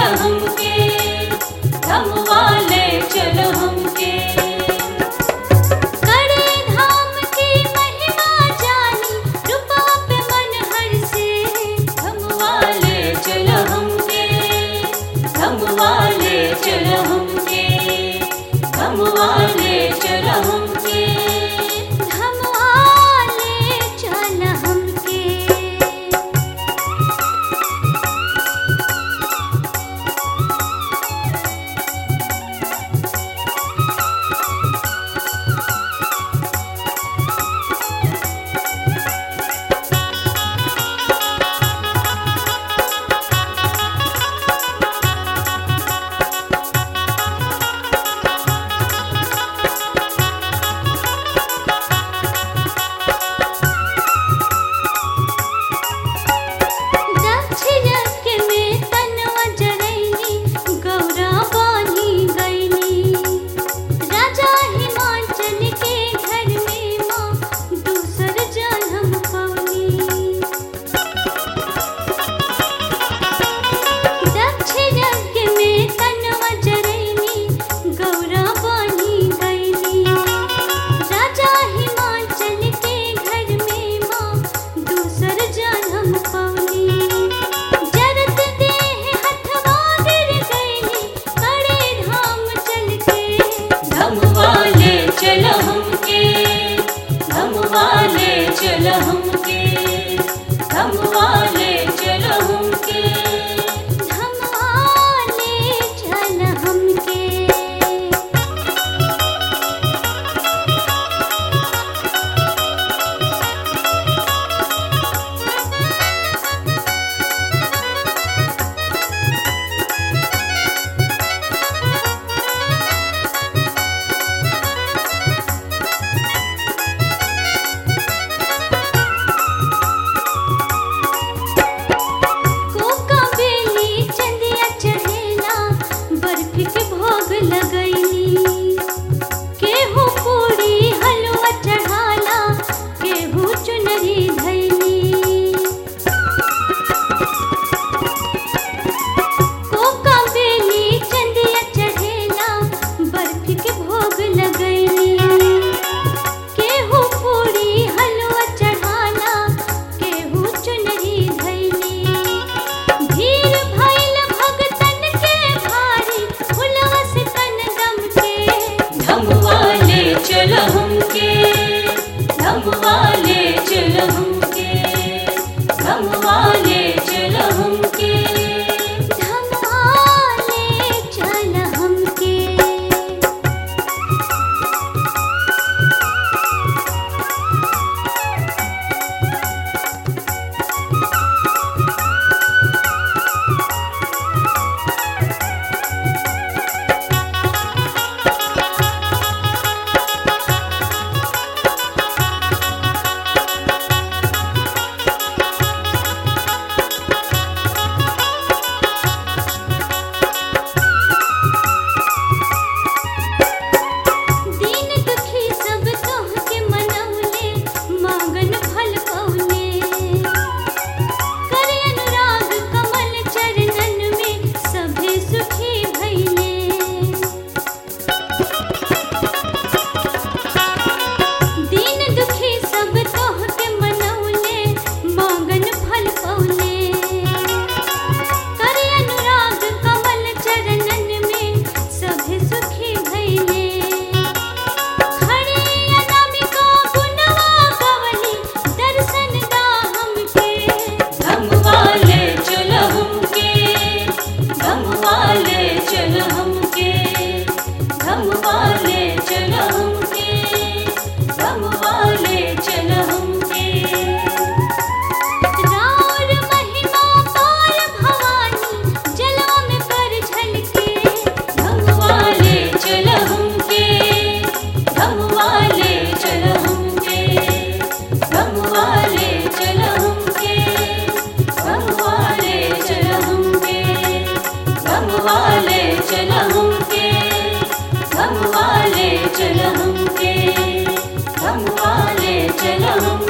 हमके, धम वाले चल हमके। करे धाम की महिमा जानी, रूपा पे मन हर्षे। धम वाले चल हमके, धम वाले चल हमके, धम वाले चल हमके। धम वाले चल हमके। दक्ष यज्ञ में तनवा जरैनी, गौरा बानी गईनी। राजा हिमाचल के घर में माँ दूसर जन्म पवनी। दक्ष यज्ञ में तनवा जरैनी, गौरा बानी गईनी। राजा हिमाचल के घर में माँ दूसर जन्म पवनी। जरत देह हथवा गिर गईनी, करे धाम चल के। धम वाले चल हमके, धम वाले चल हमके, धम वाले चल हमके। धम वाले चल हमके। कोका बेली चंदिया चढ़ेला, बर्फी के भोग लगैली। केहू पूरी हलवा चढ़ाला, केहू चुनरी धैली। कोका बेली चंदिया चढ़ेला, बर्फी के भोग लगैली। केहू पूरी हलवा चढ़ाला, केहू चुनरी धैली। भीड़ भइल भगतन के भारी, फुलवा से तन दम के। धम वाले चल हमके, धम वाले चल हमके, धम वाले चल हमके। धम वाले चल हमके। दीन दुखी सब तोहके मनौले, मांगन फल पौले। करे अनुराग कमल चरणन में, सभे सुखी भइले। दीन दुखी सब तोहके मनौले, मांगन फल पौले। करे अनुराग कमल चरणन में, सभे सुखी भइले। खड़े अनामिका गुणवा गवली, दर्शन दा हमके। धम वाले चल हमके, धम वाले चल हमके, धम वाले चल हमके, धम वाले चल हमके। राउर महिमा पार भवानी, जलवा में पर झलके। धम वाले चल हमके, धम वाले चल हमके, धम वाले चल हमके, धम वाले चल हमके, धम वाले चल हमके, धम वाले चल हमके, धम वाले चल हमके।